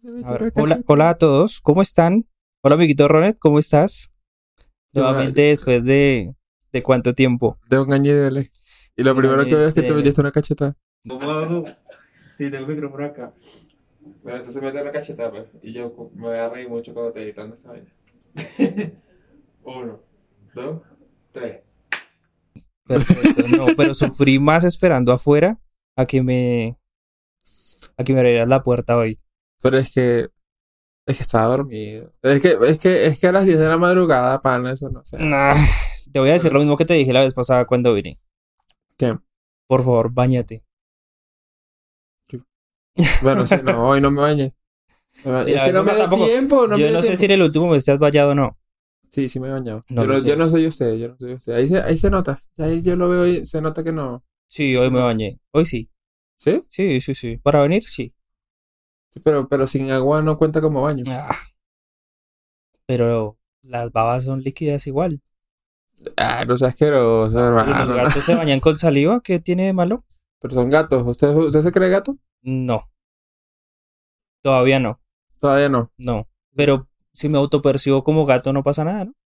A ver, hola a todos, ¿cómo están? Hola, amiguito Ronet, ¿cómo estás? Nuevamente después de cuánto tiempo. De un año y dele. Y lo Un primero año que veo es que te de... metiste una cachetada. ¿Cómo hago? Sí, tengo el micrófono acá. Bueno, entonces mete una cachetada, pues. Y yo me voy a reír mucho cuando te editando esa vaina. Uno, dos, tres. Perfecto, no, pero sufrí más esperando afuera a que me abrieras la puerta hoy. Pero es que estaba dormido. Es que a las 10 de la madrugada, pana, eso no se hace. Nah, te voy a decir Pero, lo mismo que te dije la vez pasada cuando vine. ¿qué? Por favor, báñate. Bueno, sí, no, hoy no me bañé. Y Es la que vez no me pasada dio tampoco. tiempo, no me Yo dio no sé si tiempo. en el último mes te has bañado o no. Sí, sí me he bañado. No Yo lo no, yo sé. no soy usted, yo no soy usted. Ahí se nota. Ahí yo lo veo y se nota que no. Sí, Sí, hoy se me nota. bañé. Hoy sí. ¿Sí? Sí. Para venir, sí. Sí, pero sin agua no cuenta como baño. Ah, pero las babas son líquidas igual. Ah, no seas asqueroso, Pero los hermano. No. gatos se bañan con saliva, ¿qué tiene de malo? Pero son gatos. ¿Usted se cree gato? No, todavía no, Todavía no. no. Pero si me autopercibo como gato no pasa nada, ¿no?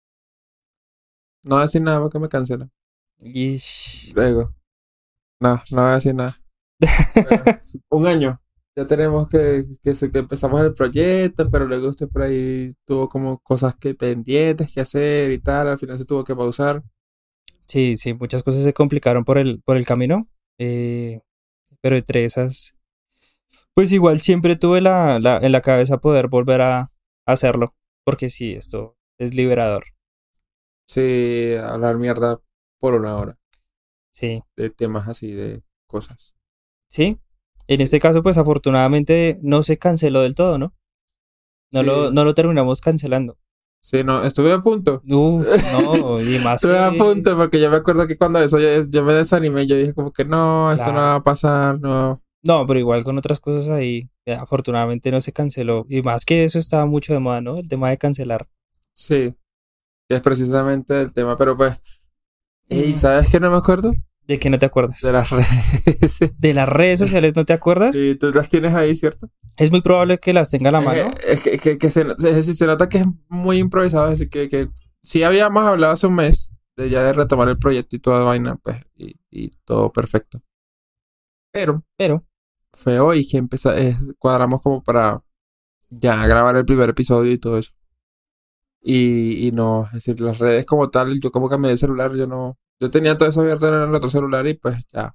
No voy a decir nada porque me cancelan. Ish. Luego. No, no voy a decir nada. Bueno, un año. Ya tenemos que empezamos el proyecto, pero luego usted por ahí tuvo como cosas que pendientes que hacer y tal. Al final se tuvo que pausar. Sí, muchas cosas se complicaron por el camino. eh, pero entre esas, pues igual siempre tuve en la cabeza poder volver a hacerlo. Porque sí, esto es liberador. Sí, hablar mierda por una hora. Sí, De temas así, de cosas. sí. En Sí. este caso, pues afortunadamente no se canceló del todo, ¿no? Sí, No lo terminamos cancelando. sí, no, estuve a punto. Uf, no, y más Estuve a que... punto porque yo me acuerdo que cuando eso yo me desanimé, yo dije como que no, esto no va Claro. a pasar, no. No, pero igual con otras cosas ahí, afortunadamente no se canceló. Y más que eso estaba mucho de moda, ¿no? El tema de cancelar. Sí, es precisamente el tema, pero pues, ¿y Mm, sabes qué no me acuerdo? ¿De qué no te De acuerdas? las redes. ¿De las redes sociales no te acuerdas? Sí, tú las tienes ahí, ¿cierto? Es muy probable que las tenga a la Es mano. que, es decir, se nota que es muy improvisado, es decir, que sí habíamos hablado hace un mes de ya de retomar el proyecto y toda vaina, pues, y todo perfecto. Pero Pero, fue hoy que cuadramos como para ya grabar el primer episodio y todo eso. Y no, es decir, las redes como tal, yo como cambié de celular, yo tenía todo eso abierto en el otro celular y pues ya,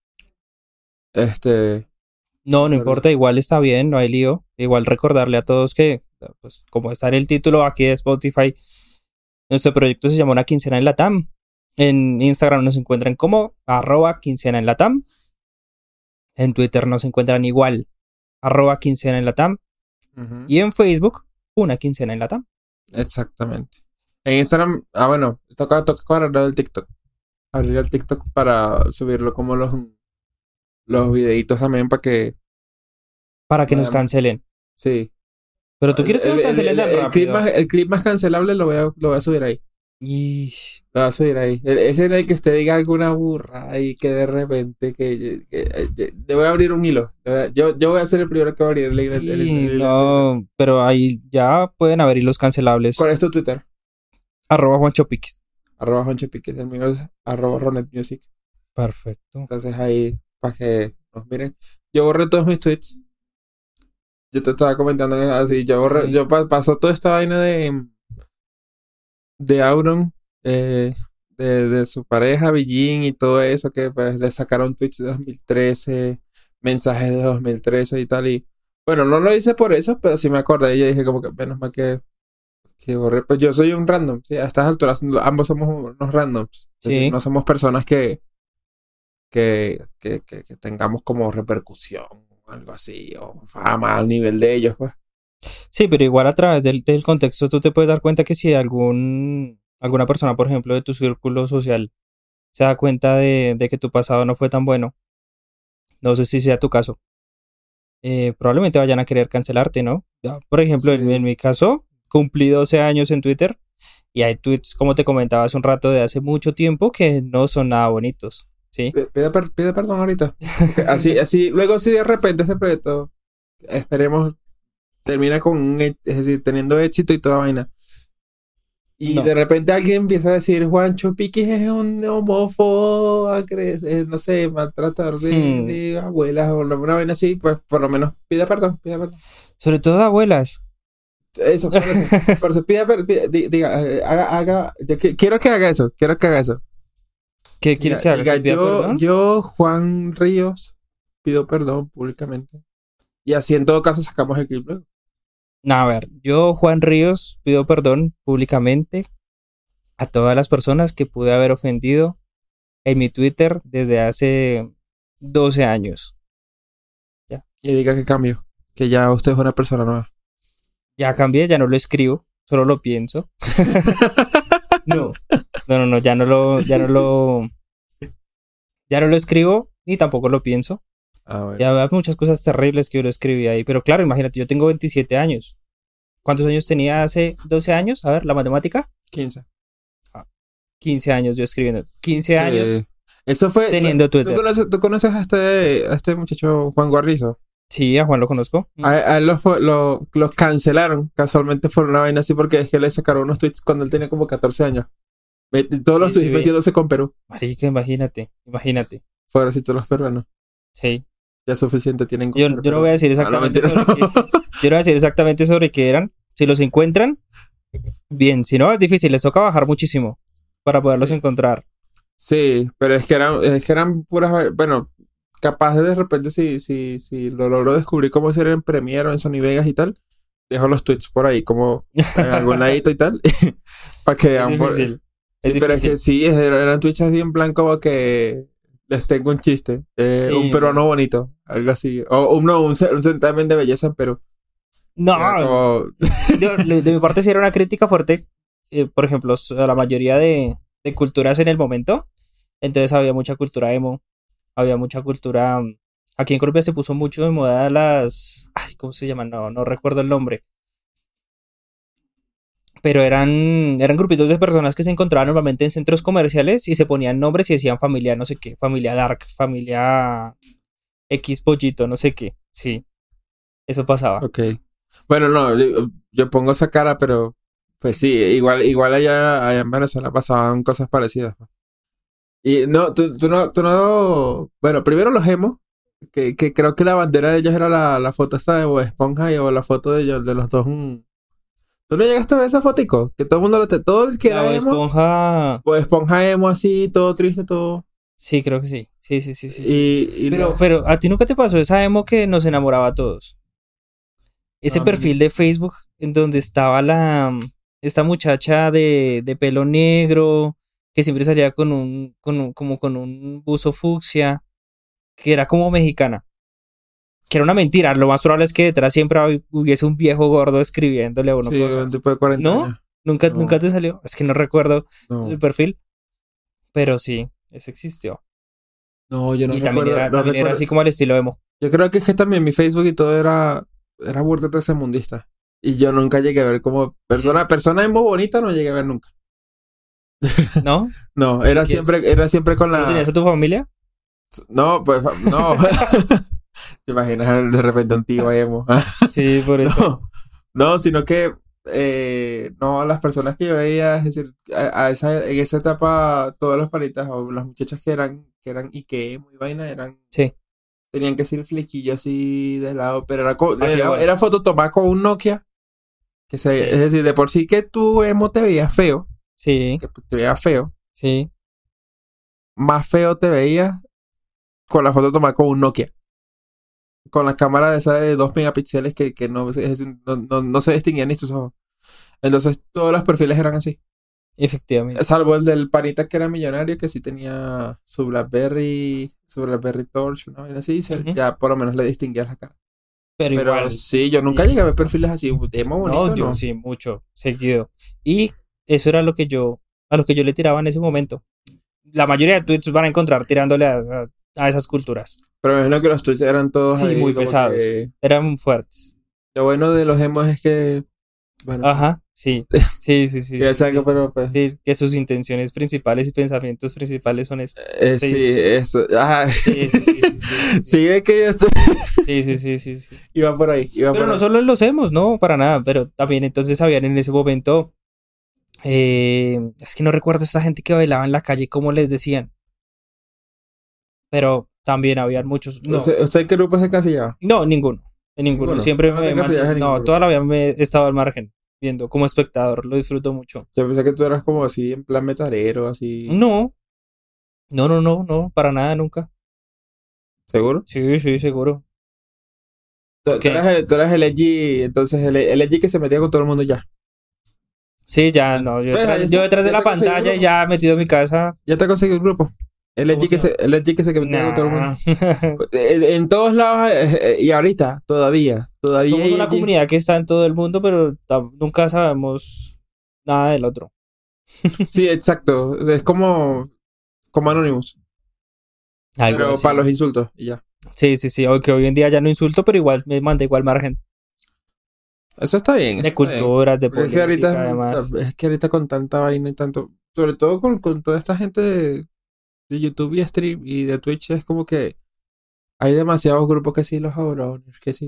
me no acuerdo. importa, igual está bien, no hay lío. Igual recordarle a todos que, pues como está en el título aquí de Spotify, nuestro proyecto se llama Una Quincena en Latam. En Instagram nos encuentran como @quincena en Latam. En Twitter nos encuentran igual, @quincena en Latam. Ujú, Y en Facebook, Una Quincena en Latam. exactamente. En Instagram, bueno, toca cuadrar el TikTok. Abrir el TikTok para subirlo como los videitos también para que Para que nos vayan. cancelen. Sí. Pero tú quieres que nos cancelen tan rápido. El clip más cancelable lo voy a subir ahí. Y Lo voy a subir ahí. Ese en el que usted diga alguna burra y que de repente le voy a abrir un hilo. Yo voy a ser el primero que va a abrir el hilo en Twitter. no, pero ahí ya pueden haber hilos cancelables. ¿Cuál es tu Twitter? @JuanchoPiques. @JuanchoPiques. El mío es @RonetMusic. Perfecto. Entonces ahí, para que nos miren. Yo borré todos mis tweets. Yo te estaba comentando así. Sí. Pasó toda esta vaina de Auron, de su pareja, Billin y todo eso, que pues le sacaron tweets de 2013, mensajes de 2013 y tal. Y bueno, no lo hice por eso, pero sí me acordé y yo dije como que menos mal que borré. Pues yo soy un random, ¿sí? A estas alturas ambos somos unos randoms. Es decir, Sí. no somos personas que tengamos como repercusión o algo así, o fama al nivel de ellos, pues. Sí, pero igual a través del contexto tú te puedes dar cuenta que si alguna persona, por ejemplo, de tu círculo social se da cuenta de que tu pasado no fue tan bueno, no sé si sea tu caso, probablemente vayan a querer cancelarte, ¿no? Ya, por ejemplo, en Sí. mi caso, cumplí 12 años en Twitter y hay tweets, como te comentaba hace un rato, de hace mucho tiempo que no son nada bonitos, ¿sí? Pide perdón ahorita. Porque así, luego si de repente ese proyecto, esperemos, termina con es decir, teniendo éxito y toda vaina. Y No. de repente alguien empieza a decir, Juancho Piquis es un homófobo, no sé, maltratador de abuelas o una vaina así, pues por lo menos pida perdón. Sobre todo abuelas. Eso, por eso diga, quiero que haga eso. ¿Qué quieres que haga? Diga, ¿Que pida perdón? yo, Juan Ríos, pido perdón públicamente. Y así en todo caso sacamos el clip luego. No, a ver, yo, Juan Ríos, pido perdón públicamente a todas las personas que pude haber ofendido en mi Twitter desde hace 12 años. Y diga que cambio, que ya usted es una persona nueva. Ya cambié, ya no lo escribo, solo lo pienso. No, ya no lo escribo ni tampoco lo pienso. Bueno. Ya había muchas cosas terribles que yo lo escribí ahí, pero claro, imagínate, yo tengo 27 años. ¿Cuántos años tenía hace 12 años? A ver, la matemática. 15. 15 años yo escribiendo. 15 años. Eso fue teniendo Twitter. ¿Tú conoces a este muchacho Juan Guarrizo? Sí, a Juan lo conozco. A él los cancelaron. Casualmente por una vaina así porque es que le sacaron unos tweets cuando él tenía como 14 años. Todos los tweets metiéndose con Perú. Marica, imagínate. Fuera si todos los peruanos. Sí. Ya suficiente tienen. Yo no voy a decir exactamente yo no voy a decir exactamente sobre qué eran. Si los encuentran, bien. Si no, es difícil. Les toca bajar muchísimo para poderlos encontrar. Sí, pero es que eran puras. Bueno, capaz de repente si lo logro descubrir cómo ser en Premiere o en Sony Vegas y tal, dejo los tweets por ahí como en algún ladito y tal para que vean. Es difícil. Pero es que sí, eran tweets así en plan como que les tengo un chiste, un peruano bonito, algo así, o un certamen de belleza en Perú. No, de mi parte sí era una crítica fuerte, por ejemplo, a la mayoría de culturas en el momento. Entonces había mucha cultura emo, había mucha cultura. Aquí en Colombia se puso mucho de moda las. Ay, ¿cómo se llaman? No recuerdo el nombre. Pero eran grupitos de personas que se encontraban normalmente en centros comerciales y se ponían nombres y decían familia no sé qué, familia Dark, familia X Pollito, no sé qué. Sí, eso pasaba. Ok. Bueno, no, yo pongo esa cara, pero pues sí, igual allá en Venezuela pasaban cosas parecidas. Y no, tú no. Bueno, primero los emos, que creo que la bandera de ellos era la foto esta de Bob Esponja o la foto de ellos, de los dos. ¿Tú no llegaste a ver esa fotico? Que todo el mundo todo el que era Bob emo. Esponja. Bob Esponja emo así, todo triste, todo. Sí, creo que sí. Sí. Pero a ti nunca te pasó esa emo que nos enamoraba a todos. Ese perfil de Facebook en donde estaba esta muchacha de pelo negro que siempre salía con un buzo fucsia, que era como mexicana. Que era una mentira. Lo más probable es que detrás siempre hubiese un viejo gordo escribiéndole a uno cosas. Después de 40 ¿No? años. ¿Nunca te salió? Es que no recuerdo No. el perfil. Pero sí, ese existió. No, yo no y recuerdo. También era así como al estilo emo. Yo creo que es que también mi Facebook y todo era burda tercermundista. Y yo nunca llegué a ver como persona emo bonita, no llegué a ver nunca. ¿No? No, era siempre con la. ¿Tenías a tu familia? No, pues no. ¿Te imaginas de repente un tío emo? Sí, por eso. No, sino que no, las personas que yo veía, es decir, en esa etapa, todas las paritas o las muchachas que eran Ike emo y vaina Sí. tenían que ser el flequillo así de lado, pero bueno. era foto tomada con un Nokia. Es decir, de por sí que tú emo te veías feo. Sí. Que te veías feo. Sí. Más feo te veías con la foto tomada con un Nokia. Con la cámara de esa de 2 megapíxeles que no se distinguían ni tus ojos. Entonces todos los perfiles eran así. Efectivamente. Salvo el del panita que era millonario, que sí tenía su BlackBerry Torch, ¿no? Y así, ya por lo menos le distinguías la cara. Pero igual. Sí, yo nunca llegué a ver perfiles así. Emo bonito, No, yo sí, mucho, seguido. Y eso era a lo que yo le tiraba en ese momento. La mayoría de tweets van a encontrar tirándole a esas culturas. Pero me imagino que los tweets eran todos Sí, ahí muy como pesados. que. Eran fuertes. Lo bueno de los emos es que Bueno, Ajá, sí. Sí, sí, sí, ya sí, saco, sí. pero pues. Sí, que sus intenciones principales y pensamientos principales son estos. Sí, Sí, sí, sí. eso. Ah. Sí, sí, sí, sí, sí, sí, sí. Sí, ve que yo estoy. Sí, sí, sí, sí, sí. Iba por ahí, iba Pero por no ahí. solo los hemos, no, para nada, pero también entonces habían en ese momento, es que no recuerdo esta gente que bailaba en la calle, cómo les decían, pero también habían muchos, no, ¿Usted en qué grupo se encasillaba? no, ninguno, en ninguno, Ninguno. siempre No te me encasillaste mantuve, en ningún no, toda grupo. la vida me he estado al margen, viendo como espectador, lo disfruto mucho. Yo pensé que tú eras como así, en plan metalero, así. No, no, no, no, no, para nada, nunca. ¿Seguro? Sí, sí, seguro. ¿Por Tú qué? tú eras el edgy, entonces el edgy que se metía con todo el mundo ya. Sí, ya, Ya. no, Pues ahí yo está, detrás de ya la te conseguí un pantalla y grupo. ya metido en mi casa, Ya te conseguí un grupo. ¿cómo se llama? El edgy que se metía con todo el mundo. Nah. En todos lados, y ahorita, todavía Somos hay una edgy. comunidad que está en todo el mundo, pero nunca sabemos nada del otro. Sí, exacto. Es como Anonymous, Algo pero para así. los insultos y ya. Sí, sí, sí. Aunque hoy en día ya no insulto, pero igual me manda igual margen Eso está bien, de eso está bien. culturas, de Porque es que ahorita, política, además. es que ahorita con tanta vaina y tanto, sobre todo con toda esta gente de YouTube y stream y de Twitch, es como que hay demasiados grupos que sí los Auroners, que sí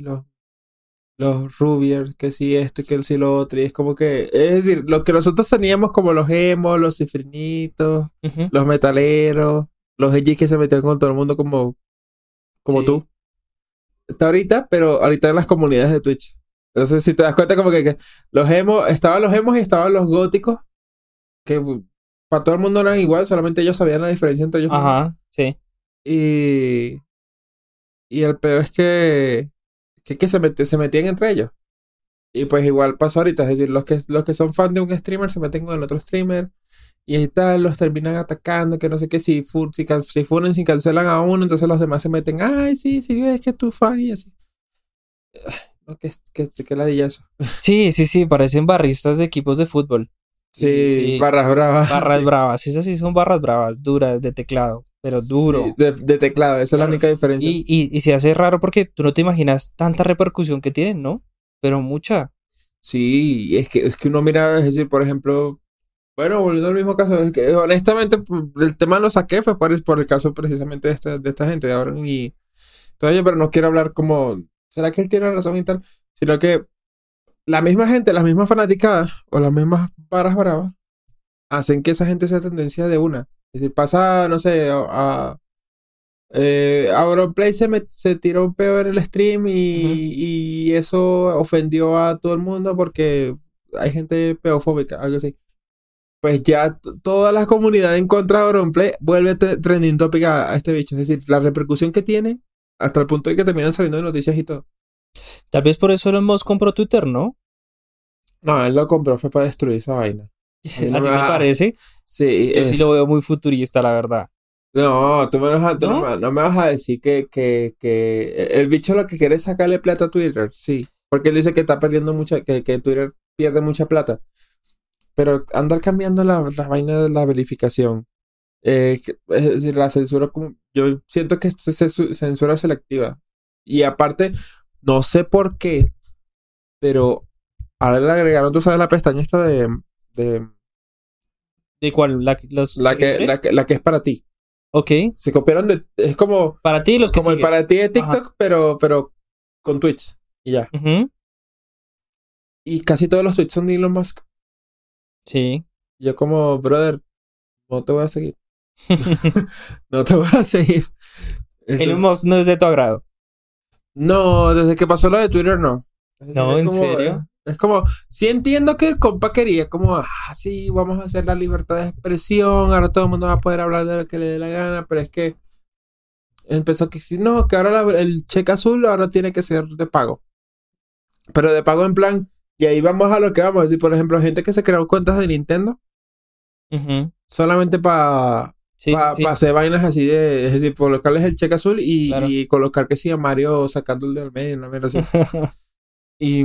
los Rubiers, que sí esto, que sí lo otro, y es como que, es decir, lo que nosotros teníamos como los emos, los cifrinitos, Ujú, los metaleros, los edgy que se metían con todo el mundo como sí. tú. Está ahorita, pero ahorita en las comunidades de Twitch. Entonces, si te das cuenta, como que estaban los emos y estaban los góticos, que para todo el mundo eran igual, solamente ellos sabían la diferencia entre ellos mismos. Ajá, sí. Y, y el peor es que se metían entre ellos. Y pues igual pasa ahorita, es decir, los que son fan de un streamer se meten con el otro streamer y ahí tal, los terminan atacando, que no sé qué, si funen, si cancelan a uno, entonces los demás se meten, ay, sí, sí, es que tú fan y así. No, que ladilla eso. Sí, sí, sí. Parecen barristas de equipos de fútbol. Y Sí, sí, barras bravas, barras sí. bravas. Esas sí son barras bravas, duras, de teclado, pero Sí, duro. de teclado, esa es la Claro. única diferencia. Y se hace raro porque tú no te imaginas tanta repercusión que tienen, ¿no? Pero mucha. Sí, es que uno mira, es decir, por ejemplo, bueno, volviendo al mismo caso, es que honestamente el tema lo saqué fue por el caso precisamente de esta gente de ahora y todavía, pero no quiero hablar como, ¿será que él tiene razón y tal? Sino que la misma gente, las mismas fanaticadas o las mismas varas bravas hacen que esa gente sea tendencia de una. Es decir, pasa, no sé, Auronplay se tiró un peo en el stream Ujú. y eso ofendió a todo el mundo porque hay gente peofóbica, algo así. Pues ya toda la comunidad en contra de Auronplay vuelve trending topic a este bicho. Es decir, la repercusión que tiene hasta el punto de que terminan saliendo de noticias y todo. Tal vez por eso Elon Musk compró Twitter, ¿no? No, él lo compró, fue para destruir esa vaina. A mí no ¿A me ti te vas a... parece? Sí, Yo sí lo veo muy futurista, la verdad. no, tú no, ¿No? no me vas a decir que el bicho lo que quiere es sacarle plata a Twitter, sí. Porque él dice que está perdiendo mucha, que Twitter pierde mucha plata. Pero andar cambiando la vaina de la verificación. Es decir, la censura, yo siento que censura selectiva. Y aparte, no sé por qué, pero ahora le agregaron, tú sabes, la pestaña esta de ¿De cuál? ¿Los la que, la seguidores? que, la que es para ti. Ok. Se copiaron es como, Para ti y los que como el sigues. para ti de Ajá. TikTok, pero con tweets. Y ya. Ujú. Y casi todos los tweets son de Elon Musk. Sí. Yo como, brother, no te voy a seguir. No te voy a seguir. Elon Entonces, Musk no es de tu agrado. no, desde que pasó lo de Twitter, no. Es decir, No, ¿en serio? sí entiendo que el compa quería, como, sí, vamos a hacer la libertad de expresión, ahora todo el mundo va a poder hablar de lo que le dé la gana, pero es que empezó que si no, que ahora el cheque azul ahora tiene que ser de pago. Pero de pago en plan, y ahí vamos a lo que vamos, es decir, por ejemplo, gente que se creó cuentas de Nintendo Ujú. solamente para Sí, sí, sí. hacer vainas así es decir, colocarles el cheque azul Claro. y colocar que sí a Mario sacando el del medio, una mierda así. Y,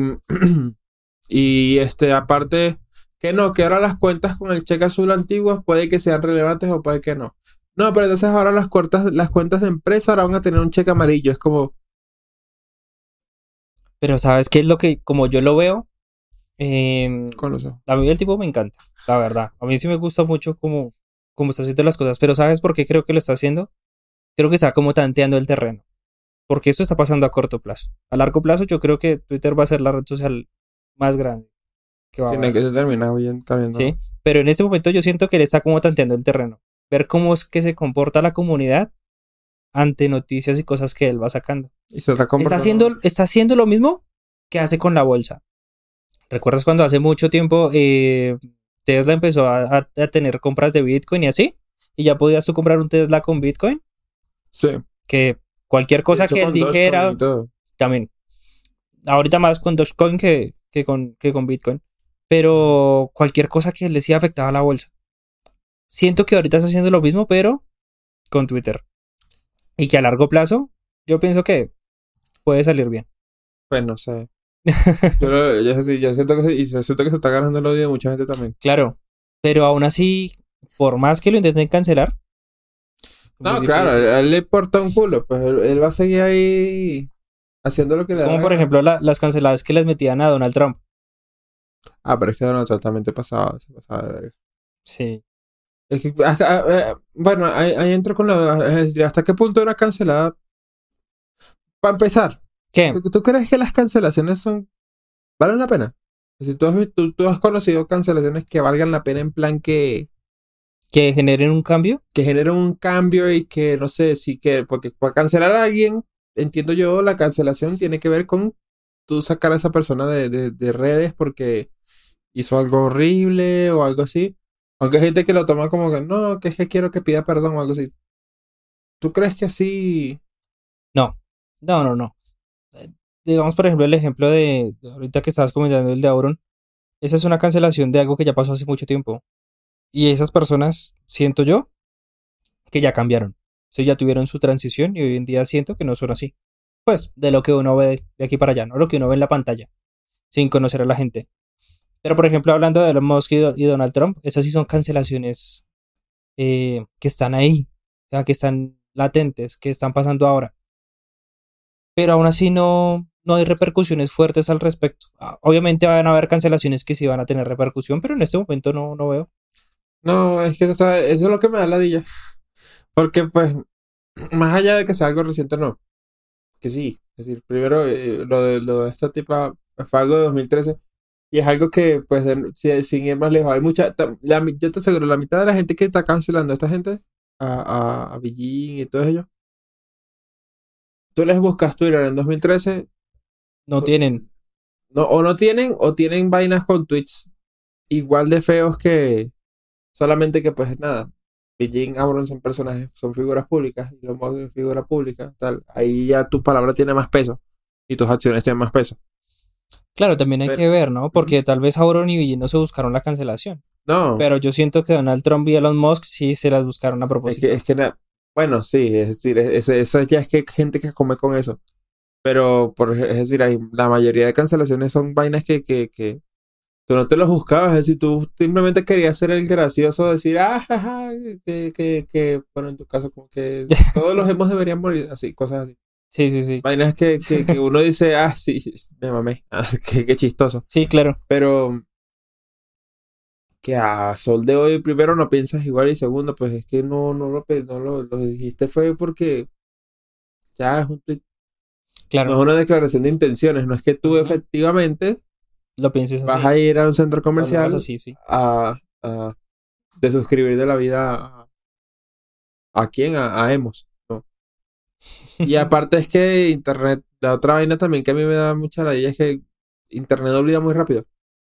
y aparte, que no, que ahora las cuentas con el cheque azul antiguas puede que sean relevantes o puede que no. No, pero entonces ahora las cuentas de empresa ahora van a tener un cheque amarillo. Es como, Pero ¿sabes qué es lo que, como yo lo veo? Con los ojos. A mí el tipo me encanta, la verdad. A mí sí me gusta mucho cómo está haciendo las cosas, pero ¿sabes por qué creo que lo está haciendo? Creo que está como tanteando el terreno, porque esto está pasando a corto plazo. A largo plazo yo creo que Twitter va a ser la red social más grande que va a Tiene haber, que se termina bien ¿sí? cambiando. Pero en este momento yo siento que él está como tanteando el terreno, ver cómo es que se comporta la comunidad ante noticias y cosas que él va sacando. Y se está Está comportando. haciendo lo mismo que hace con la bolsa. ¿Recuerdas cuando hace mucho tiempo Tesla empezó a tener compras de Bitcoin y así? Y ya podías tú comprar un Tesla con Bitcoin, Sí. que cualquier De cosa hecho, que él con Dogecoin dijera, y todo. también. Ahorita más con Dogecoin que con Bitcoin. Pero cualquier cosa que él decía afectaba a la bolsa. Siento que ahorita está haciendo lo mismo, pero con Twitter. Y que a largo plazo, yo pienso que puede salir bien. Pues no sé. Yo siento que yo siento que se está ganando el odio de mucha gente también. Claro. Pero aún así, por más que lo intenten cancelar, es muy No, claro, difícil. a él le importa un culo. Pues él va a seguir ahí haciendo lo que Es le da como la por gana. ejemplo las canceladas que les metían a Donald Trump. Ah, pero es que Donald Trump también te pasaba, se pasaba de verga. Sí. Es que, bueno, ahí entro con la. Es decir, ¿hasta qué punto era cancelada? Para empezar, ¿Qué? ¿tú crees que las cancelaciones valen la pena? Si tú has conocido cancelaciones que valgan la pena en plan ¿Que generen un cambio? que generen un cambio y que, no sé, sí que, porque para cancelar a alguien, entiendo yo, la cancelación tiene que ver con tú sacar a esa persona de redes porque hizo algo horrible o algo así. Aunque hay gente que lo toma como que no, que es que quiero que pida perdón o algo así. ¿Tú crees que así? No. No, no, no. Eh, Digamos, por ejemplo, el ejemplo de ahorita que estabas comentando el de Auron. Esa es una cancelación de algo que ya pasó hace mucho tiempo. Y esas personas, siento yo, que ya cambiaron. O sea, ya tuvieron su transición y hoy en día siento que no son así. Pues de lo que uno ve de aquí para allá, no lo que uno ve en la pantalla, sin conocer a la gente. Pero por ejemplo, hablando de Elon Musk y Donald Trump, esas sí son cancelaciones que están ahí, o sea, que están latentes, que están pasando ahora. Pero aún así no hay repercusiones fuertes al respecto. Obviamente van a haber cancelaciones que sí van a tener repercusión, pero en este momento no veo. No, es que o sea, eso es lo que me da ladilla. Porque, pues, más allá de que sea algo reciente, no. Que sí. Es decir, primero, lo de esta tipa fue algo de 2013. Y es algo que, pues, sin ir más lejos, hay mucha. Yo te aseguro, la mitad de la gente que está cancelando a esta gente, a Beijing y todos ellos, tú les buscas Twitter en 2013, No tienen. no, o tienen vainas con tweets igual de feos que solamente que, pues, nada. Beijing, Amron son personajes, son figuras públicas, y los modos de figura pública, tal. Ahí ya tu palabra tiene más peso y tus acciones tienen más peso. Claro, también hay Pero, que ver, ¿no? ujú. Porque tal vez Auron y Villi no se buscaron la cancelación. No, Pero yo siento que Donald Trump y Elon Musk sí se las buscaron a propósito. es que bueno, sí, es decir, eso ya es que hay gente que come con eso. Pero, es decir, la mayoría de cancelaciones son vainas que tú no te los buscabas. Es decir, tú simplemente querías ser el gracioso, decir, jaja, bueno, en tu caso, como que todos los hemos deberían morir, así, cosas así. Sí, sí, sí. Vainas que uno dice, sí, sí, me mamé, qué chistoso. Sí, claro. Pero que a sol de hoy, primero, no piensas igual y segundo, pues es que no lo dijiste fue porque ya es un tweet. No Claro. es una declaración de intenciones, no es que tú Ujú. efectivamente Lo pienses vas así. a ir a un centro Lo miras comercial así, sí. a de suscribir de la vida a quién, a Emos, ¿no? Y aparte es que Internet, la otra vaina también que a mí me da mucha ladilla es que Internet olvida muy rápido.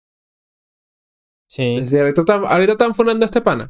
Es Sí. decir, ahorita están funando a este pana.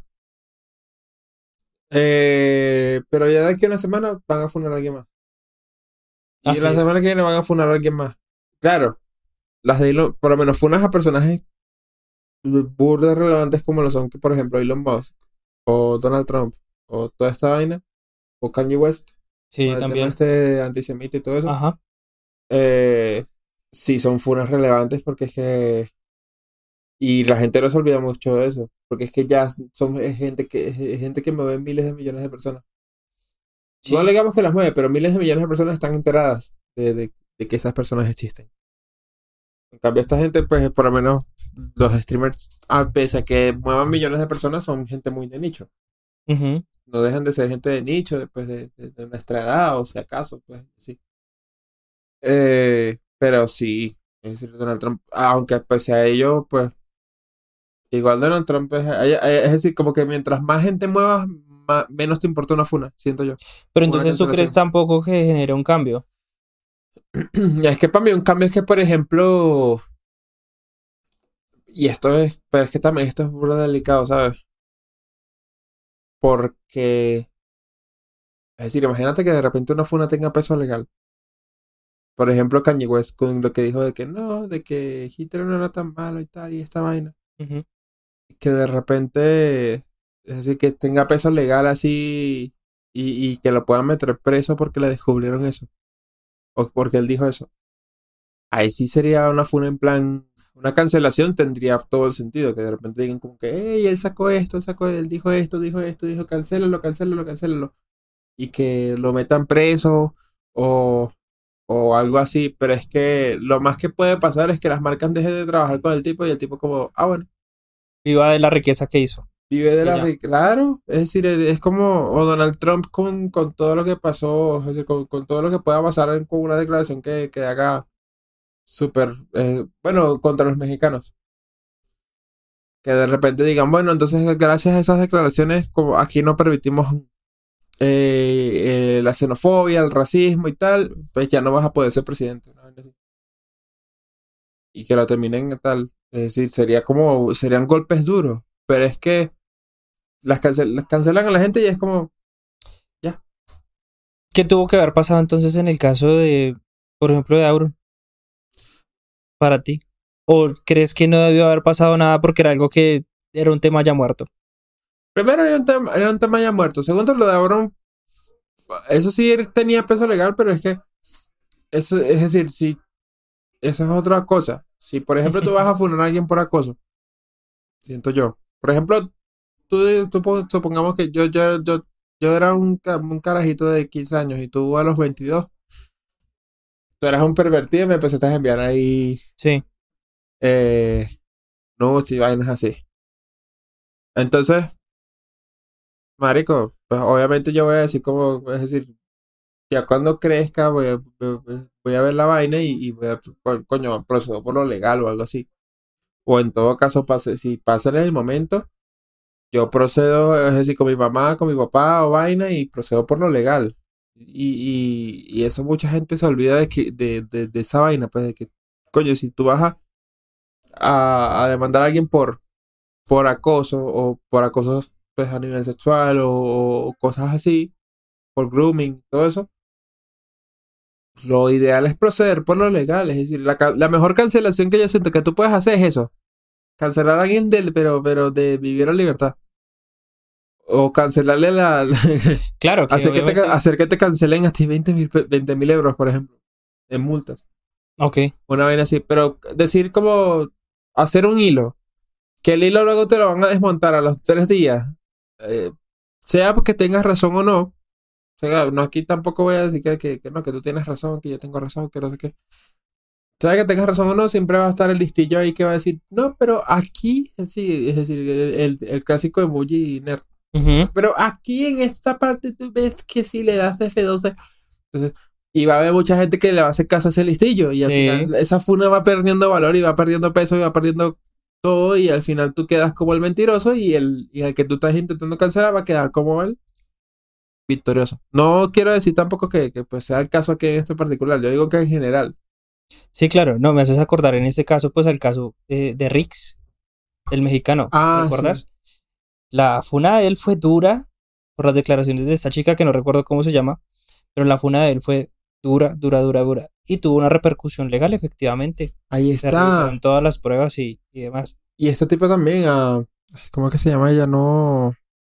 Pero ya de aquí a una semana van a funar a alguien más. Y Así la es. semana que viene van a funar a alguien más. Claro, las de Elon, por lo menos funas a personajes burdas relevantes como lo son, que por ejemplo Elon Musk o Donald Trump o toda esta vaina o Kanye West Sí, con el tema también. este antisemita y todo eso. Ajá. eh, sí son funas relevantes porque es que y la gente no se olvida mucho de eso porque es que ya es gente que mueve miles de millones de personas. No Sí. digamos que las mueve, pero miles de millones de personas están enteradas de que esas personas existen. En cambio, esta gente, pues, por lo menos los streamers, a pese a que muevan millones de personas, son gente muy de nicho. Ujú. No dejan de ser gente de nicho después de nuestra edad, o si acaso, pues, sí. Pero sí, es decir, Donald Trump, aunque pese a ello, pues, igual Donald Trump es decir, como que mientras más gente muevas, menos te importa una funa, siento yo. Pero Una entonces tú crees cancelación. tampoco que genere un cambio. Es que para mí un cambio es que, por ejemplo, y esto es, pero es que también esto es muy delicado, ¿sabes? Porque, es decir, imagínate que de repente una funa tenga peso legal. Por ejemplo, Kanye West con lo que dijo de que no, de que Hitler no era tan malo y tal, y esta vaina. Ujú. Que de repente, es decir, que tenga peso legal así y que lo puedan meter preso porque le descubrieron eso. O porque él dijo eso. Ahí sí sería una funa en plan, una cancelación tendría todo el sentido. Que de repente digan como que, hey, él sacó esto, él dijo esto, dijo, cancélalo. Y que lo metan preso o, o algo así. Pero es que lo más que puede pasar es que las marcas dejen de trabajar con el tipo y el tipo como, bueno. Viva de la riqueza que hizo. Vive de Y la ya. riqueza, claro, es decir, es como o Donald Trump con todo lo que pasó, es decir, con todo lo que pueda pasar con una declaración que haga súper, bueno, contra los mexicanos. Que de repente digan, bueno, entonces gracias a esas declaraciones, como aquí no permitimos la xenofobia, el racismo y tal, pues ya no vas a poder ser presidente, ¿no? Y que lo terminen tal, es decir, serían golpes duros, pero es que las cancelan a la gente y es como, ya. ¿Qué tuvo que haber pasado entonces en el caso de, por ejemplo, de Auron para ti? ¿O crees que no debió haber pasado nada porque era algo que era un tema ya muerto? Primero era un tema ya muerto. Segundo, lo de Auron, eso sí tenía peso legal, pero es que, es decir, si esa es otra cosa. Si, por ejemplo, tú vas a funar a alguien por acoso, siento yo. Por ejemplo, supongamos que yo era un carajito de 15 años y tú a los 22, tú eras un pervertido y me empezaste a enviar ahí Sí, eh, nudes y vainas así. Entonces, marico, pues obviamente yo voy a decir como, es decir, ya cuando crezca voy a ver la vaina y voy a, coño, procedo por lo legal o algo así. O en todo caso, si pasa en el momento, yo procedo, es decir, con mi mamá, con mi papá o vaina y procedo por lo legal. Y eso mucha gente se olvida de esa vaina, pues de que, coño, si tú vas a demandar a alguien por acoso o por acoso pues, a nivel sexual o cosas así, por grooming, todo eso. Lo ideal es proceder por lo legal, es decir, la mejor cancelación que yo siento que tú puedes hacer es eso, cancelar a alguien pero de vivir en libertad. O cancelarle claro que obviamente. hacer que te cancelen a ti 20.000 euros, por ejemplo, en multas. Ok, Una vaina así, pero decir como hacer un hilo, que el hilo luego te lo van a desmontar a los 3 días, eh, sea porque tengas razón o no. O sea, no, aquí tampoco voy a decir que no, que tú tienes razón, que yo tengo razón, que no sé qué. Sea que tengas razón o no, siempre va a estar el listillo ahí que va a decir, no, pero aquí, sí, es decir, el clásico emoji nerd. ujú, Pero aquí en esta parte tú ves que si le das F12, entonces, y va a haber mucha gente que le va a hacer caso a ese listillo, y al sí, final esa funa va perdiendo valor y va perdiendo peso y va perdiendo todo, y al final tú quedas como el mentiroso y el que tú estás intentando cancelar va a quedar como el victorioso. No quiero decir tampoco que pues sea el caso aquí en este particular, yo digo que en general. sí, claro, no, me haces acordar en ese caso, pues al caso de Rix, el mexicano, ¿te Ah, sí. acuerdas? La funa de él fue dura por las declaraciones de esta chica que no recuerdo cómo se llama, pero la funa de él fue dura, dura, dura, dura. Y tuvo una repercusión legal, efectivamente. Ahí Se está. revisaron todas las pruebas y demás. Y este tipo también, ¿cómo es que se llama ella? No.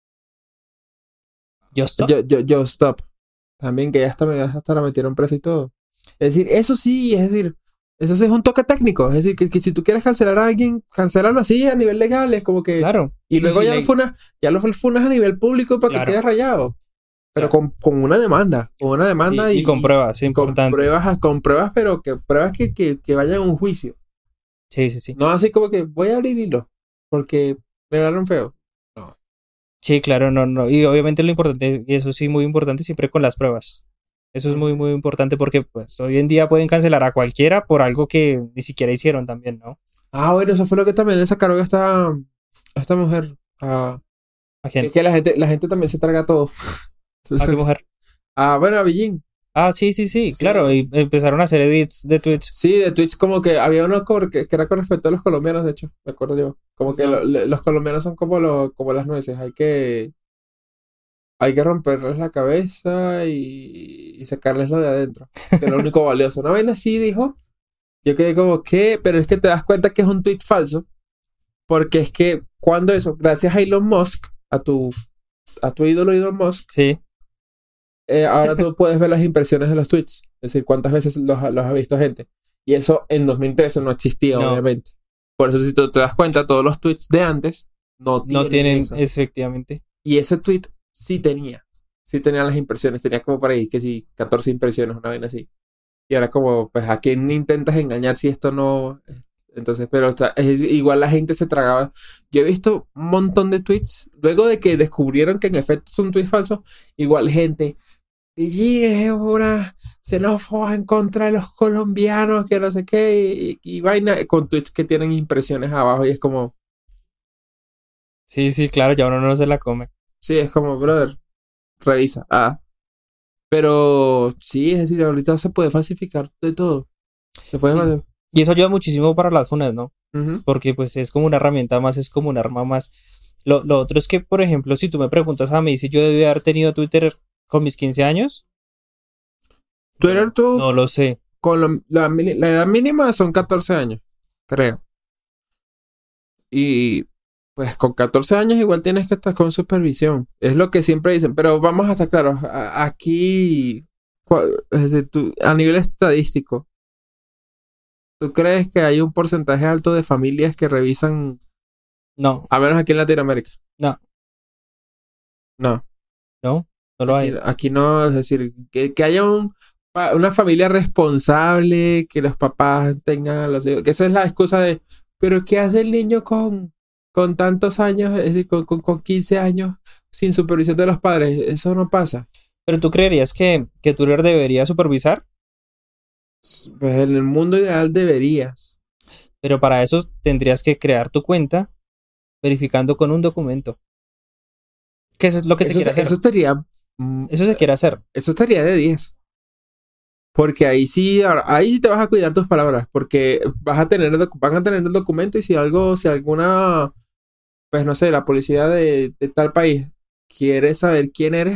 ¿Justo? Yo Stop. También que ya hasta la metieron presa y todo. Es decir, eso sí es un toque técnico. Es decir, que si tú quieres cancelar a alguien, cancélalo así a nivel legal. Es como que. Claro. Y Y luego si le... ya lo funas a nivel público para que Claro, quede rayado. Pero claro. con una demanda. Con una Sí, demanda y con pruebas, y importante. con pruebas, pero que pruebas que vayan a un juicio. Sí, sí, sí. No así como que voy a abrir hilo porque me hablaron feo. No. Sí, claro, no, no. Y obviamente lo importante, y eso sí, muy importante, siempre con las pruebas. Eso es muy, Ujú. muy importante porque pues hoy en día pueden cancelar a cualquiera por algo que ni siquiera hicieron también, ¿no? Ah, bueno, eso fue lo que también le sacaron a esta mujer. ¿A Que quién? es que la gente también se traga todo. ¿A qué mujer? Bueno, a Beijing. Ah, sí, sí, sí, claro. Sí. Y empezaron a hacer edits de Twitch. Sí, de Twitch como que había uno que era con respecto a los colombianos, de hecho, me acuerdo yo. Como que No. los colombianos son como las nueces, hay que romperles la cabeza y sacarles lo de adentro, que es lo único valioso. Una vaina así dijo, yo quedé como, ¿qué? Pero es que te das cuenta que es un tweet falso, porque es que cuando eso, gracias a Elon Musk, a tu ídolo Elon Musk, Sí, ahora tú puedes ver las impresiones de los tweets, es decir, cuántas veces los ha visto gente. Y eso en 2013 no existía, no, obviamente. Por eso, si tú te das cuenta, todos los tweets de antes no no tienen tienen, eso. efectivamente. Y ese tweet sí tenía las impresiones, tenía como por ahí, que sí, 14 impresiones, una vez así. Y ahora como, pues, ¿a quién intentas engañar si esto no? Entonces, pero o sea, igual la gente se tragaba. Yo he visto un montón de tweets, luego de que descubrieron que en efecto son tweets falsos, igual gente, y es una xenófoba en contra de los colombianos, que no sé qué, y vaina, con tweets que tienen impresiones abajo, y es como, Sí, sí, claro, ya uno no se la come. sí, es como, brother, revisa. Pero sí, es decir, ahorita se puede falsificar de todo. Se puede Sí. falsificar. Y eso ayuda muchísimo para las funas, ¿no? Ujú. Porque pues es como una herramienta más, es como un arma más. Lo otro es que, por ejemplo, si tú me preguntas a mí si yo debía haber tenido Twitter con mis 15 años, Twitter no, tú, no lo sé. con la edad mínima son 14 años, creo. Y pues con 14 años igual tienes que estar con supervisión. Es lo que siempre dicen. Pero vamos a estar claros. Aquí, es decir, a nivel estadístico, ¿tú crees que hay un porcentaje alto de familias que revisan, No, a menos aquí en Latinoamérica? no, No. no, no lo Aquí, hay. aquí no, es decir, que haya una familia responsable, que los papás tengan a los hijos, que esa es la excusa de, pero ¿qué hace el niño con tantos años, es decir, con 15 años sin supervisión de los padres? Eso no pasa. Pero tú creerías que Twitter debería supervisar, Pues en el mundo ideal deberías. pero para eso tendrías que crear tu cuenta verificando con un documento. Que eso es lo que se Eso, quiere eso hacer. estaría, mm, Eso se quiere hacer. eso estaría de 10. Porque ahí sí te vas a cuidar tus palabras, porque van a tener el documento y si alguna, pues no sé, la policía de tal país quiere saber quién eres,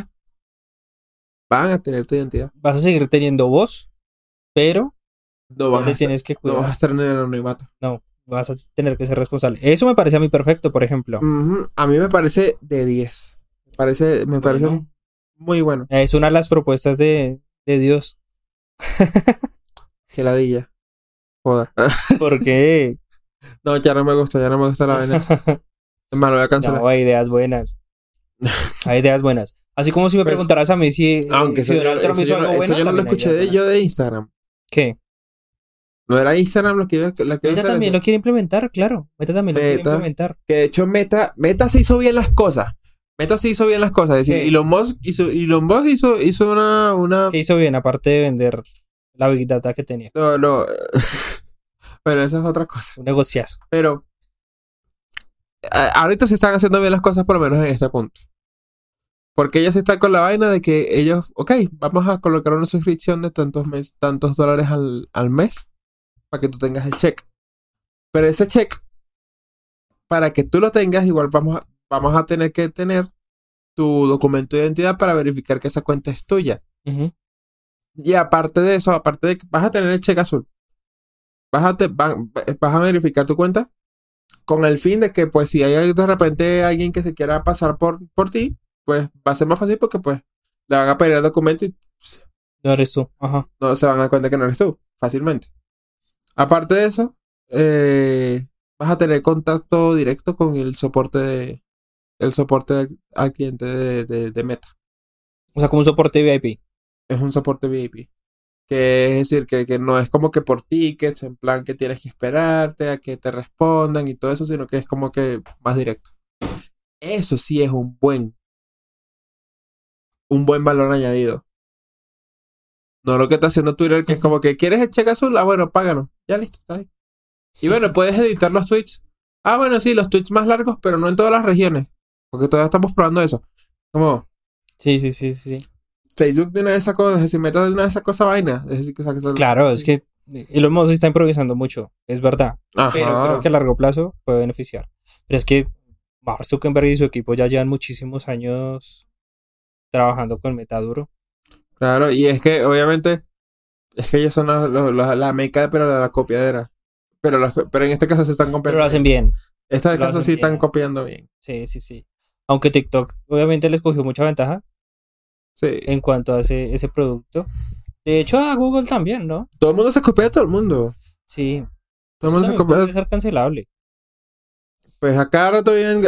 van a tener tu identidad. Vas a seguir teniendo voz, pero No ya vas a te estar, tienes que no vas a cuidar. estar en el anonimato. No, vas a tener que ser responsable. Eso me parece a mí perfecto, por ejemplo. Ujú. A mí me parece de 10. Me parece Bueno, muy bueno. es una de las propuestas de Dios. Que ladilla. Joda. Porque No, ya no me gusta la vaina esa. Es malo, voy a cancelar. no, hay ideas buenas. Hay ideas buenas. Así como si me Pues, preguntaras a mí si, aunque si Donald Trump hizo algo eso bueno, yo no lo también hay escuché ideas yo buenas. de Instagram. ¿Qué? No era Instagram lo que iba a Meta hacer también eso. lo quiere implementar, claro. Meta también lo quiere Meta. implementar. Que de hecho Meta se hizo bien las cosas. Meta se hizo bien las cosas. Es decir, ¿Qué? Elon Musk hizo una. ¿Qué hizo bien aparte de vender la Big Data que tenía? No, no. Pero esa es otra cosa. Un negociazo. Pero ahorita se están haciendo bien las cosas, por lo menos en este punto. Porque ellos están con la vaina de que ellos, ok, vamos a colocar una suscripción de tantos dólares al mes para que tú tengas el check. Pero ese check, para que tú lo tengas, igual vamos a tener que tener tu documento de identidad para verificar que esa cuenta es tuya. Ujú. Y aparte de eso, aparte de que vas a tener el cheque azul, vas a verificar tu cuenta con el fin de que, pues, si hay de repente alguien que se quiera pasar por ti, pues va a ser más fácil porque, pues, le van a pedir el documento y No eres tú. Ajá. no se van a dar cuenta que no eres tú, fácilmente. Aparte de eso, vas a tener contacto directo con el soporte al cliente de Meta. O sea, como un soporte VIP. Es un soporte VIP. Que es decir, que no es como que por tickets, en plan que tienes que esperarte a que te respondan y todo eso, sino que es como que más directo. Eso sí es un buen valor añadido. No lo que está haciendo Twitter, que es como que quieres el cheque azul, bueno, páganos. Ya listo, está ahí. Y bueno, puedes editar los tweets. Bueno, sí, los tweets más largos, pero no en todas las regiones. Porque todavía estamos probando eso. Como Sí, sí, sí, sí. Facebook de una de esas cosas, es decir, Meta de una de esas cosas vainas. Es decir, Claro, es que Elon Musk está improvisando mucho, es verdad. Pero creo Ajá. que a largo plazo puede beneficiar. Pero es que Mark Zuckerberg y su equipo ya llevan muchísimos años trabajando con Meta duro. Claro, y es que obviamente, es que ellos son la meca, pero de la copiadera. Pero en este caso se están Pero copiando lo hacen bien. bien. Esta Lo caso hacen sí están bien. copiando bien. Sí, sí, sí. Aunque TikTok obviamente les cogió mucha ventaja Sí. en cuanto a ese producto. De hecho, a Google también, ¿no? Todo el mundo se copia de todo el mundo. Sí. Todo el Eso mundo se también copia. podría ser cancelable. Pues a cada rato vienen,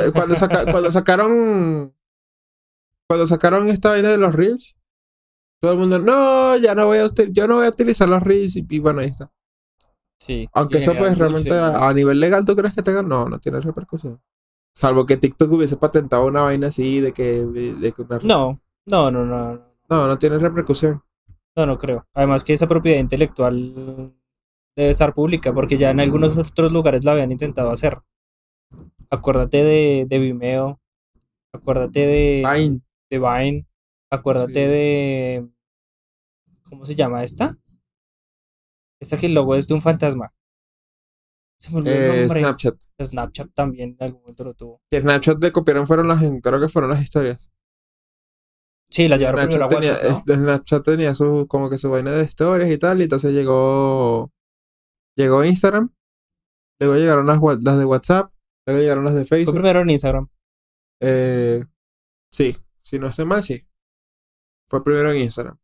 cuando sacaron esta vaina de los Reels, todo el mundo, no, ya no voy a, yo no voy a utilizar los Reels y bueno, ahí está. Sí. Aunque Y eso generan pues mucho realmente y... a nivel legal, ¿tú crees que tenga? No, no tiene repercusión. Salvo que TikTok hubiese patentado una vaina así de que una red. No, no, no, no, no, No, no tiene repercusión. no, no creo. Además que esa propiedad intelectual debe estar pública porque ya en algunos otros lugares la habían intentado hacer. Acuérdate de Vimeo, acuérdate Vine, de Vine, acuérdate sí. de... ¿Cómo se llama esta? Esta que el logo es de un fantasma. Se me olvidó el nombre. Snapchat. Snapchat también en algún momento lo tuvo. Que Snapchat le copiaron creo que fueron las historias. Sí, la llevaron primero a WhatsApp, ¿no? Snapchat tenía como que su vaina de historias y tal, y entonces llegó Instagram, luego llegaron las de WhatsApp, luego llegaron las de Fue Facebook. primero en Instagram. Eh, sí, si no estoy mal, sí. Fue primero en Instagram.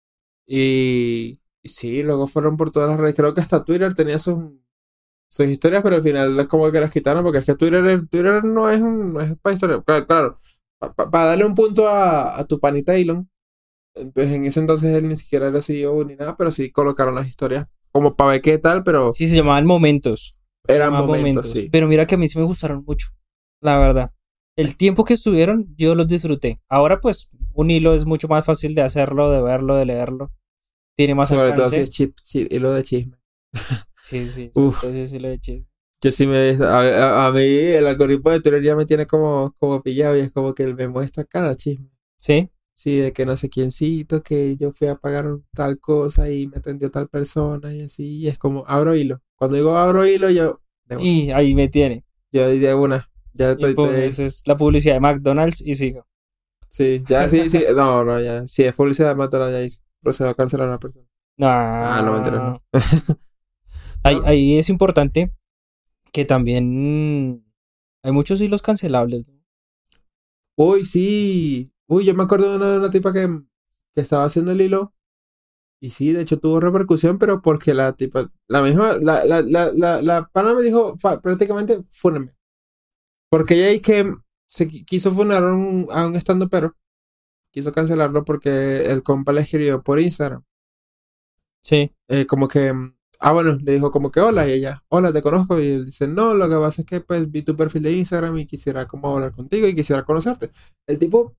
Y sí, luego fueron por todas las redes. Creo que hasta Twitter tenía sus historias, pero al final es como que las quitaron porque es que Twitter no es para historia. Claro, para darle un punto a tu panita Elon, pues en ese entonces él ni siquiera era CEO ni nada, pero sí colocaron las historias como para ver qué tal, pero Sí, se llamaban momentos. Se eran llamaban momentos, momentos. sí. Pero mira que a mí sí me gustaron mucho. La verdad. El tiempo que estuvieron, yo los disfruté. Ahora, pues, un hilo es mucho más fácil de hacerlo, de verlo, de leerlo. Tiene más Sobre todo si es alcance. chip, sí, y lo de chisme. Sí, sí, sobre todo Uf, si es hilo de chisme. que sí a mí el algoritmo de Twitter ya me tiene como pillado y es como que él me muestra cada chisme. ¿Sí? Sí, de que no sé quiéncito, que yo fui a pagar tal cosa y me atendió tal persona y así, y es como abro hilo. Cuando digo abro hilo, yo de una. Y ahí me tiene. Yo de una. Ya Y pum, eso es la publicidad de McDonald's y sigo. sí, ya sí, sí. No, no, ya. Si es publicidad de McDonald's, ya procedo a cancelar a la persona. No me enteré, no. No. Ahí, No. ahí es importante que también hay muchos hilos cancelables, ¿no? Uy, sí. Uy, yo me acuerdo de una tipa que estaba haciendo el hilo. Y sí, de hecho tuvo repercusión, pero porque la tipa, la misma, la pana me dijo prácticamente, fúnenme. Porque ella y que quiso funar a un estando pero quiso cancelarlo porque el compa le escribió por Instagram. Sí. Como que, bueno, le dijo como que hola y ella, hola, te conozco. Y él dice, no, lo que pasa es que pues vi tu perfil de Instagram y quisiera como hablar contigo y quisiera conocerte. El tipo,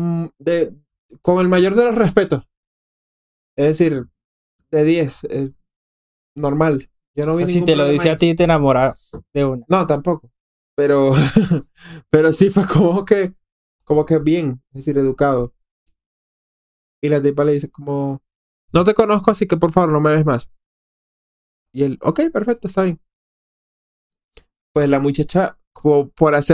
con el mayor de los respetos, es decir, de 10 es normal. Yo O no vi sea, si ningún te lo problema dice a ahí. ti, te enamora de una. No, tampoco. Pero, pero sí fue como que bien, es decir, educado. Y la tipa le dice como, no te conozco, así que por favor no me des más. Y él, ok, perfecto, está bien. Pues la muchacha, como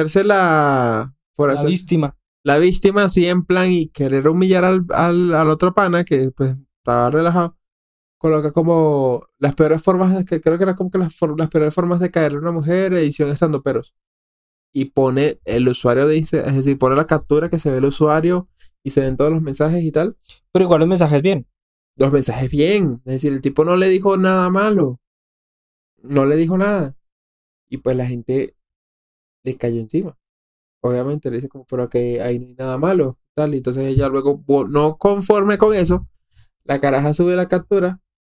por La hacerse víctima. la víctima así en plan y querer humillar al otro pana que pues estaba relajado, coloca como las peores formas que creo que era como que las peores formas de caerle a una mujer, edición estando peros. Y pone el usuario de Instagram, es decir, pone la captura que se ve el usuario y se ven todos los mensajes y tal. Pero igual los mensajes bien. Los mensajes bien, es decir, el tipo no le dijo nada malo, no le dijo nada. Y pues la gente le cayó encima. Obviamente le dice como, pero que ahí no hay nada malo, tal. Y entonces ella luego, no conforme con eso, la caraja sube la captura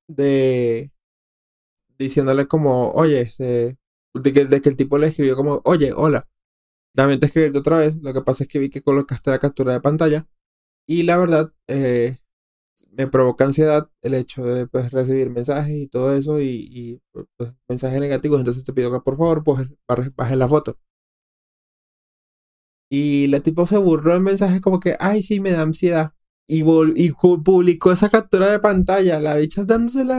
de diciéndole como, oye, de que el tipo le escribió como, oye, hola, lamento escribirte otra vez, lo que pasa es que vi que colocaste la captura de pantalla y la verdad me provoca ansiedad el hecho de pues, recibir mensajes y todo eso y, pues, mensajes negativos, entonces te pido que por favor pues, bajes la foto. Y la tipo se burló en mensajes como que, ay, sí, me da ansiedad. Y publicó esa captura de pantalla, la bicha dándosela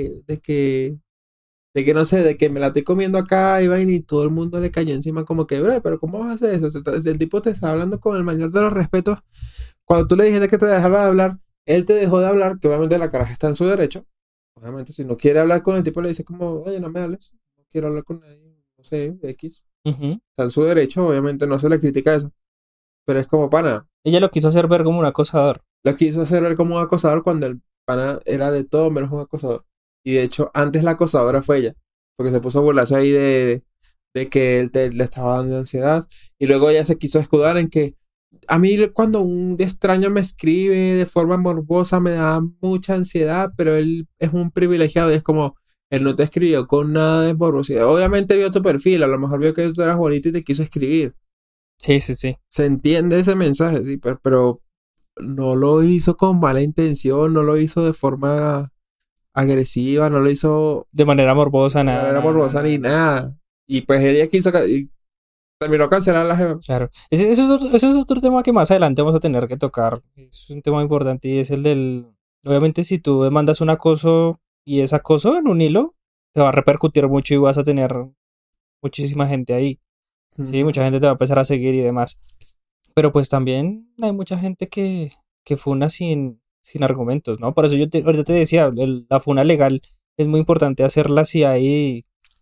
de que no sé, de que me la estoy comiendo acá y vaina y todo el mundo le cayó encima como que, bro, pero ¿cómo vas a hacer eso? El tipo te está hablando con el mayor de los respetos. Cuando tú le dijiste que te dejara de hablar, él te dejó de hablar, que obviamente la caraja está en su derecho. Obviamente, si no quiere hablar con el tipo, le dice como, oye, no me hables, no quiero hablar con nadie, no sé, X. Ujú. Está en su derecho, obviamente no se le critica eso. Pero es como pana. Ella lo quiso hacer ver como un acosador. Lo quiso hacer ver como un acosador cuando el pana era de todo menos un acosador. Y de hecho, antes la acosadora fue ella. Porque se puso a burlarse ahí de que él le estaba dando ansiedad. Y luego ella se quiso escudar en que a mí cuando un extraño me escribe de forma morbosa me da mucha ansiedad, pero él es un privilegiado y es como, él no te escribió con nada de morbosidad. Obviamente vio tu perfil, a lo mejor vio que tú eras bonito y te quiso escribir. Sí, sí, sí. Se entiende ese mensaje, sí, pero no lo hizo con mala intención, no lo hizo de forma agresiva, no lo hizo De manera morbosa, de nada, manera nada, nada, morbosa nada, ni nada. nada. Y pues ella quiso y terminó cancelar la jeva. Claro. Ese es otro tema que más adelante vamos a tener que tocar. Es un tema importante y es el del... Obviamente, si tú demandas un acoso y es acoso en un hilo, te va a repercutir mucho y vas a tener muchísima gente ahí. Sí, Ujú. mucha gente te va a empezar a seguir y demás. Pero pues también hay mucha gente que funa sin argumentos, ¿no? Por eso ahorita te decía, la funa legal es muy importante hacerla si hay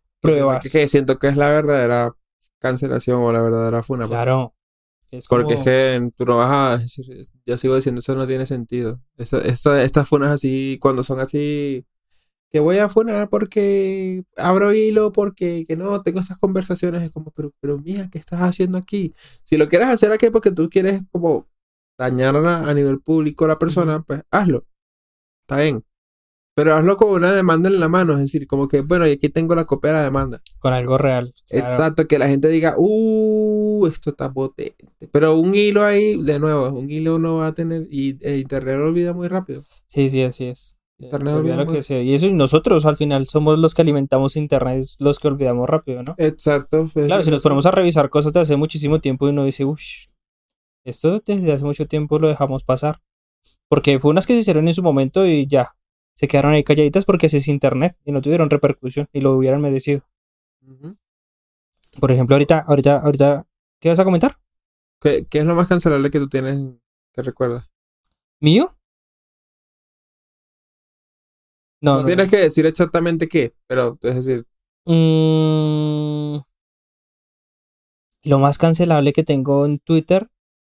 Que pruebas. siento que es la verdadera cancelación o la verdadera funa, pues. Claro, es Porque es como que tú no vas a decir, yo sigo diciendo, eso no tiene sentido. Estas funas así, cuando son así, que voy a funar porque abro hilo, porque que no, tengo estas conversaciones, es como, pero mija, ¿qué estás haciendo aquí? Si lo quieres hacer aquí porque tú quieres como dañar a nivel público a la ujú, persona, pues hazlo, está bien. Pero hazlo con una demanda en la mano, es decir, como que, bueno, y aquí tengo la copia de la demanda. con algo real, claro. Exacto, que la gente diga, esto está potente. Pero un hilo ahí, de nuevo, un hilo uno va a tener y Internet lo olvida muy rápido. Sí, sí, así es. Internet Se lo olvida olvida lo muy que sea. Y eso, y nosotros al final somos los que alimentamos internet, es los que olvidamos rápido, ¿no? Exacto, Claro, si nos eso. ponemos a revisar cosas de hace muchísimo tiempo y uno dice, uff, esto desde hace mucho tiempo lo dejamos pasar. Porque fue unas que se hicieron en su momento y ya, se quedaron ahí calladitas porque ese es internet y no tuvieron repercusión y lo hubieran merecido. Ujú. Por ejemplo, ahorita, ¿qué vas a comentar? ¿Qué es lo más cancelable que tú tienes que recuerdas? ¿Mío? No, No no, no. tienes que decir exactamente qué, pero es decir, Mm, lo más cancelable que tengo en Twitter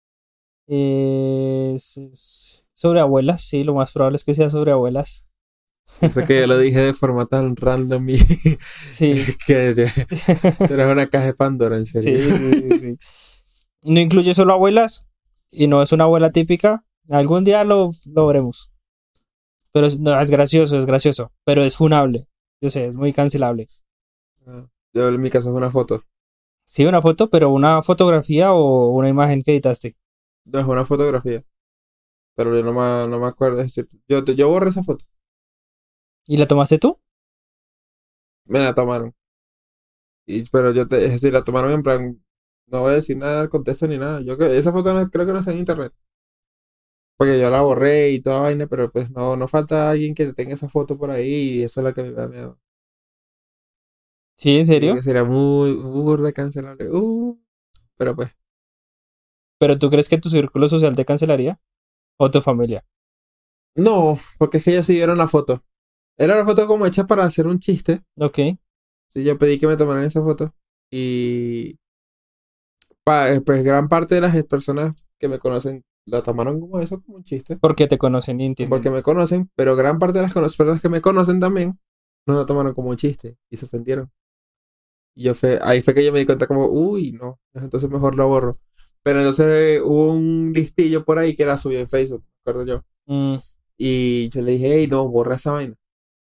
es sobre abuelas, sí, lo más probable es que sea sobre abuelas. yo sé que yo lo dije de forma tan random y Sí. que tú eres una caja de Pandora, en serio. Sí, sí, sí, sí. No incluye solo abuelas y no es una abuela típica. Algún día lo veremos. Pero no, es gracioso, es gracioso. Pero es funable. Yo sé, es muy cancelable. Yo en mi caso es una foto. Sí, una foto, pero una fotografía o una imagen que editaste. No es una fotografía, pero yo no me acuerdo. Es decir, yo borré esa foto. ¿Y la tomaste tú? Me la tomaron. Pero es decir, la tomaron en plan, no voy a decir nada al contexto ni nada. Esa foto creo que no está en internet. Porque yo la borré y toda vaina, pero pues no falta alguien que tenga esa foto por ahí y eso es lo que me da miedo. Sí, ¿en Sí, que serio? sería muy burda cancelable. Pero pues, ¿Pero tú crees que tu círculo social te cancelaría? ¿O tu familia? no, porque es que ellos sí vieron la foto. Era la foto como hecha para hacer un chiste. Ok. Sí, yo pedí que me tomaran esa foto. Y pues gran parte de las personas que me conocen la tomaron como eso, como un chiste. Porque te conocen y Porque entienden. me conocen, pero gran parte de las personas que me conocen también no lo tomaron como un chiste y se ofendieron. Y ahí fue que yo me di cuenta como, uy, no, entonces mejor lo borro. Pero entonces hubo un listillo por ahí que era subido en Facebook, me acuerdo yo. Mm, Y yo le dije, hey, no, borra esa vaina.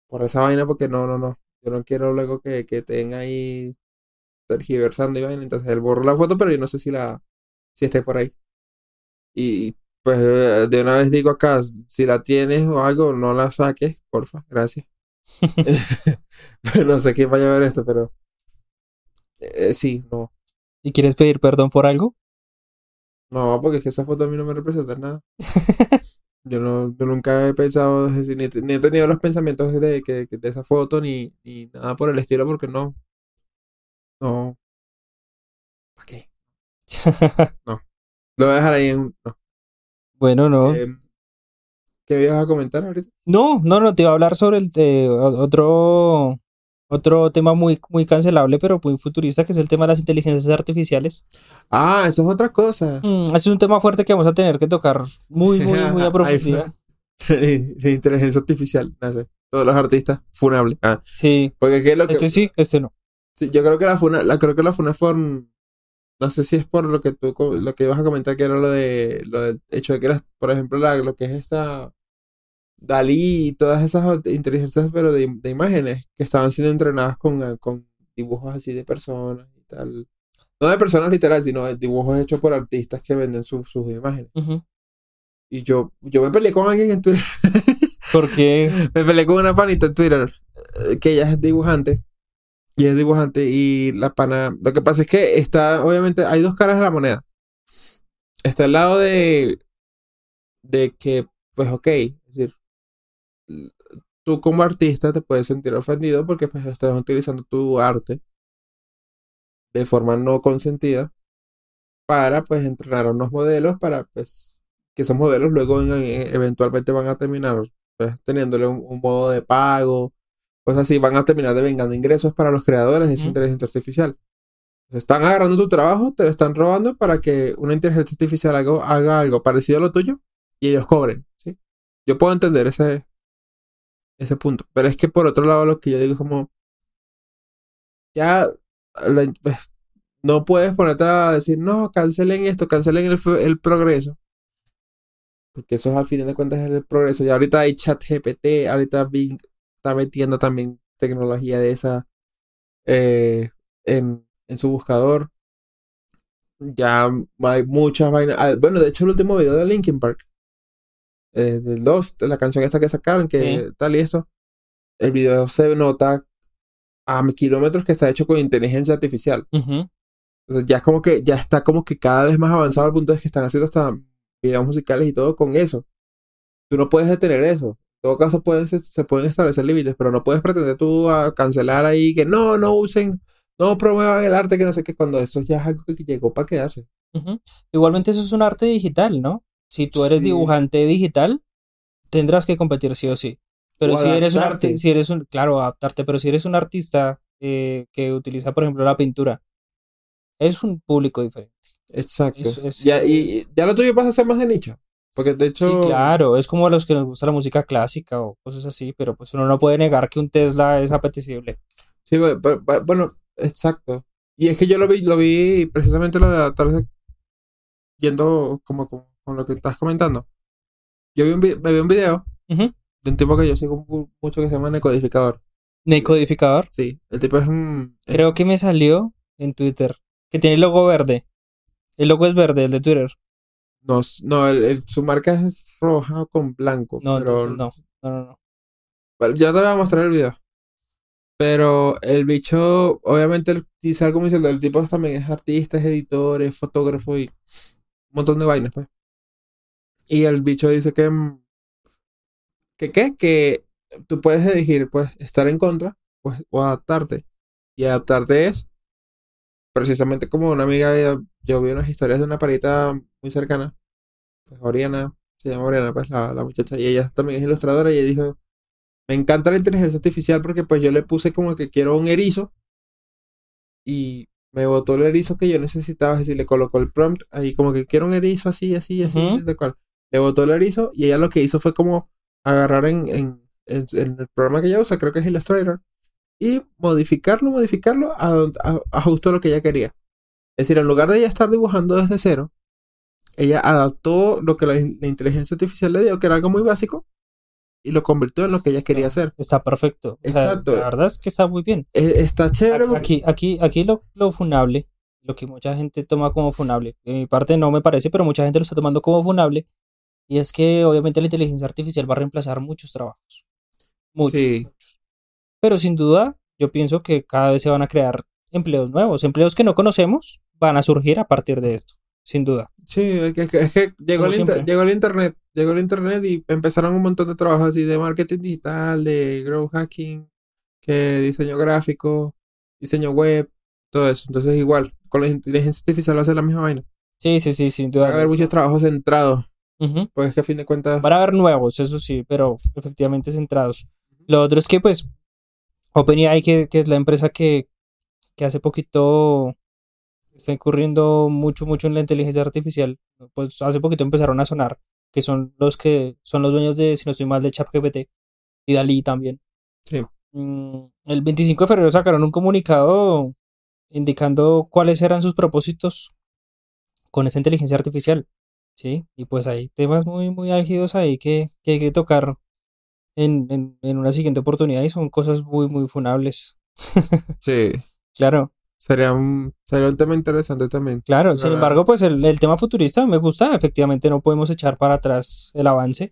por esa vaina, porque no. Yo no quiero luego que tenga ahí tergiversando y vaina. Entonces él borró la foto, pero yo no sé si esté por ahí. Y pues de una vez digo acá, si la tienes o algo, no la saques, porfa, gracias. Pues no sé quién vaya a ver esto, pero sí, no. ¿Y quieres pedir perdón por algo? No, porque es que esa foto a mí no me representa nada. Yo nunca he pensado, ni he tenido los pensamientos de esa foto, ni nada por el estilo, porque no, ¿para qué? No. Lo voy a dejar ahí no. Bueno, no. ¿Qué, qué ibas a comentar ahorita? No, te iba a hablar sobre otro tema muy, muy cancelable, pero muy futurista, que es el tema de las inteligencias artificiales. Ah, eso es otra cosa. Ese es un tema fuerte que vamos a tener que tocar muy, muy, muy a Ahí fue. profundidad. De inteligencia artificial, no sé. Todos los artistas, funable. Ah, Sí, porque es que lo que. este sí, este no. Sí, yo creo que creo que la funa fue. No sé si es por lo que lo que ibas a comentar, que era lo del hecho de que eras, por ejemplo, lo que es esta Dalí y todas esas inteligencias, pero de imágenes que estaban siendo entrenadas con dibujos así de personas y tal. No de personas literal, sino de dibujos hechos por artistas que venden sus imágenes. Ujú. Y yo me peleé con alguien en Twitter. Porque, Me peleé con una panita en Twitter, que ella es dibujante. Y es dibujante y la pana. Lo que pasa es que obviamente, hay dos caras de la moneda. Está el lado de que, pues ok, es decir, tú como artista te puedes sentir ofendido porque pues estás utilizando tu arte de forma no consentida para pues entrenar a unos modelos para pues que esos modelos luego eventualmente van a terminar pues teniéndole un modo de pago, pues así van a terminar devengando ingresos para los creadores de esa ujú, inteligencia artificial. Están agarrando tu trabajo, te lo están robando para que una inteligencia artificial haga algo parecido a lo tuyo y ellos cobren, ¿sí? Yo puedo entender ese punto, pero es que por otro lado lo que yo digo es como, ya pues, no puedes ponerte a decir, no, cancelen esto, cancelen el progreso, porque eso al final de cuentas es el progreso. Y ahorita hay ChatGPT, ahorita Bing está metiendo también tecnología de esa en su buscador. Ya hay muchas vainas. Bueno, de hecho, el último video de Linkin Park, del 2 de la canción esta que sacaron, sí. que tal y esto, el video se nota a kilómetros que está hecho con inteligencia artificial. Ujú. Entonces ya es como que, ya está como que cada vez más avanzado al punto de que están haciendo hasta videos musicales y todo con eso. Tú no puedes detener eso. En todo caso, se pueden establecer límites, pero no puedes pretender tú a cancelar ahí que no usen, no promuevan el arte, que no sé qué, cuando eso ya es algo que llegó para quedarse. Ujú. Igualmente eso es un arte digital, ¿no? Si tú eres Sí. dibujante digital, tendrás que competir sí o sí. Pero O si eres un adaptarte. artista, si eres un, claro, adaptarte, pero si eres un artista que utiliza, por ejemplo, la pintura, es un público diferente. Exacto. Y Es, ya lo tuyo pasa a ser más de nicho. Porque de sí, hecho, claro, es como a los que nos gusta la música clásica o cosas así, pero pues uno no puede negar que un Tesla es apetecible. sí, bueno, exacto. Y es que yo lo vi precisamente lo de adaptarse yendo como con lo que estás comentando. Me vi un video Ujú. de un tipo que yo sigo mucho que se llama Necodificador. Decodificador. Sí, el tipo es Creo que me salió en Twitter que tiene el logo verde. El logo es verde, el de Twitter. no, su marca es roja con blanco, No, entonces pero no. No, no, no. bueno, ya te voy a mostrar el video. Pero el bicho, obviamente, dice algo muy cierto. El tipo también es artista, es editor, es fotógrafo y un montón de vainas, pues. Y el bicho dice que tú puedes elegir, pues, estar en contra, pues, o adaptarte. Y adaptarte es, precisamente como una amiga, yo vi unas historias de una parita muy cercana, pues, Oriana, se llama Oriana, pues, la muchacha, y ella también es ilustradora, y ella dijo, me encanta la inteligencia artificial porque, pues, yo le puse como que quiero un erizo, y me botó el erizo que yo necesitaba, es decir, le colocó el prompt ahí como que quiero un erizo así, así, así, Ujú. de cual. Le botó el erizo y ella lo que hizo fue como agarrar en el programa que ella usa, creo que es Illustrator, y modificarlo a justo lo que ella quería. Es decir, en lugar de ella estar dibujando desde cero, ella adaptó lo que la inteligencia artificial le dio, que era algo muy básico, y lo convirtió en lo que ella quería hacer. Está perfecto. O sea, Exacto. la verdad es que está muy bien. Está chévere. Aquí lo funable, lo que mucha gente toma como funable, de mi parte no me parece, pero mucha gente lo está tomando como funable, y es que obviamente la inteligencia artificial va a reemplazar muchos trabajos. Muchos, Sí, muchos. Pero sin duda, yo pienso que cada vez se van a crear empleos nuevos, empleos que no conocemos, van a surgir a partir de esto, sin duda. sí, es que Como siempre. llegó el internet y empezaron un montón de trabajos así de marketing digital, de growth hacking, que diseño gráfico, diseño web, todo eso. Entonces igual, con la inteligencia artificial va a ser la misma vaina. Sí, sin Va a duda. haber muchos trabajos centrados, Ujú. pues que a fin de cuentas, Van a haber nuevos, eso sí, pero efectivamente centrados. Lo otro es que, pues, OpenAI, que es la empresa que hace poquito está incurriendo mucho en la inteligencia artificial, pues hace poquito empezaron a sonar, que son los dueños de, si no estoy mal, de ChatGPT y Dalí también. sí, El 25 de febrero sacaron un comunicado indicando cuáles eran sus propósitos con esa inteligencia artificial, ¿sí? Y pues hay temas muy álgidos ahí que hay que tocar en una siguiente oportunidad y son cosas muy funables. sí. Claro, Sería un tema interesante también. claro. La Sin verdad. embargo, pues el tema futurista me gusta. Efectivamente, no podemos echar para atrás el avance.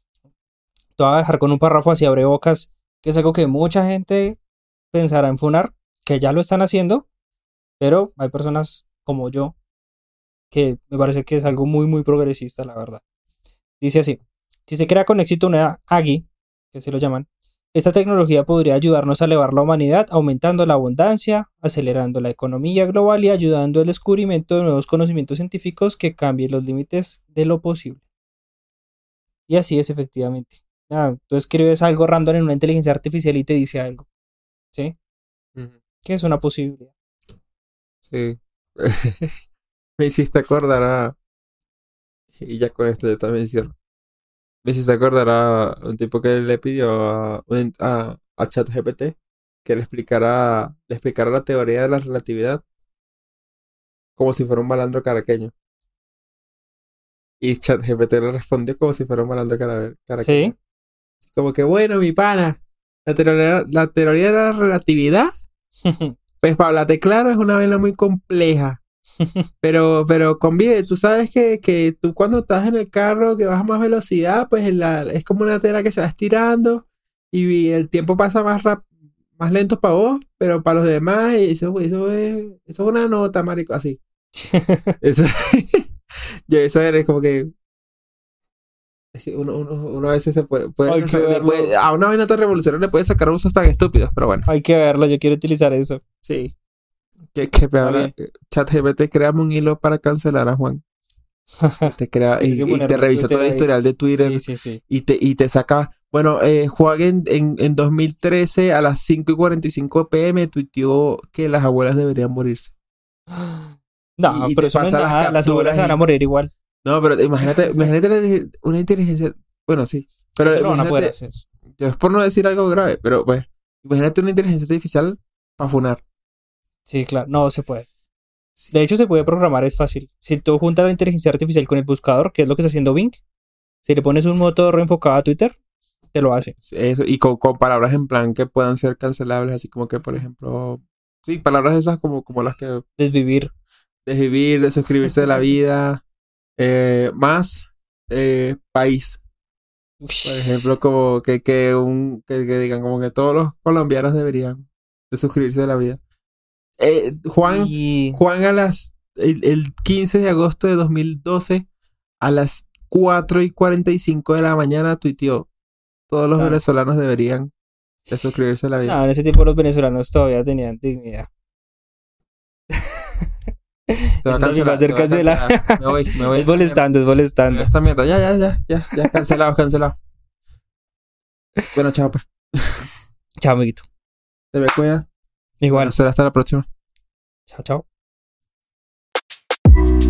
Te voy a dejar con un párrafo así abre bocas, que es algo que mucha gente pensará en funar, que ya lo están haciendo, pero hay personas como yo que me parece que es algo muy progresista, la verdad. Dice así: si se crea con éxito una AGI, que se lo llaman, esta tecnología podría ayudarnos a elevar la humanidad, aumentando la abundancia, acelerando la economía global y ayudando al descubrimiento de nuevos conocimientos científicos que cambien los límites de lo posible. Y así es efectivamente. Tú escribes algo random en una inteligencia artificial y te dice algo, ¿sí? Ujú, Que es una posibilidad. sí. Me hiciste acordar y ya con esto yo también cierro. Me hiciste acordar a un tipo que le pidió a ChatGPT que le explicara la teoría de la relatividad como si fuera un malandro caraqueño. Y ChatGPT le respondió como si fuera un malandro caraqueño. Sí. Como que, bueno, mi pana, la teoría de la relatividad, pues para hablarte claro, es una vela muy compleja. Pero conviene, tú sabes que tú cuando estás en el carro que vas a más velocidad, pues es como una tela que se va estirando y el tiempo pasa más lento para vos, pero para los demás eso es una nota, marico, así. Eso, eso eres como que uno a veces Hay que verlo. a una vaina tan revolucionaria le puede sacar usos tan estúpidos, pero bueno, Hay que verlo, yo quiero utilizar eso. sí. Que Está bien. ChatGPT, créame un hilo para cancelar a Juan. Te crea Tienes que y te ponerme revisa Twitter todo el ahí. historial de Twitter Sí. y te saca. Bueno, Juan en 2013 a las 5:45 p.m. tuiteó que las abuelas deberían morirse. No, Y pero te eso no es pasa las nada. Las abuelas capturas se van a y. morir igual. No, pero imagínate una inteligencia. Bueno, sí. Pero Eso lo van a poder imagínate, hacer. yo es por no decir algo grave, pero pues, imagínate una inteligencia artificial para funar. Sí, claro. No se puede. Sí, De hecho, se puede programar, es fácil. Si tú juntas la inteligencia artificial con el buscador, que es lo que está haciendo Bing, si le pones un motor enfocado a Twitter, te lo hace. eso, y con palabras en plan que puedan ser cancelables, así como que, por ejemplo, sí, palabras esas como las que Desvivir. desvivir, de suscribirse de la vida, más país. Por ejemplo, como que digan como que todos los colombianos deberían de suscribirse de la vida. Juan, Y. Juan el 15 de agosto de 2012 a las 4:45 de la mañana tuiteó, todos los Claro. venezolanos deberían de suscribirse a la vida. No, en ese tiempo los venezolanos todavía tenían dignidad. Te va a Eso sí va a cancelar, te ser va a cancelar. cancelar. Me voy a Es molestando, es molestando. esta mierda. Ya, cancelado. Bueno, chao, pues. Chao, amiguito. Te me cuida. Bueno, Igual. será hasta la próxima. Chao.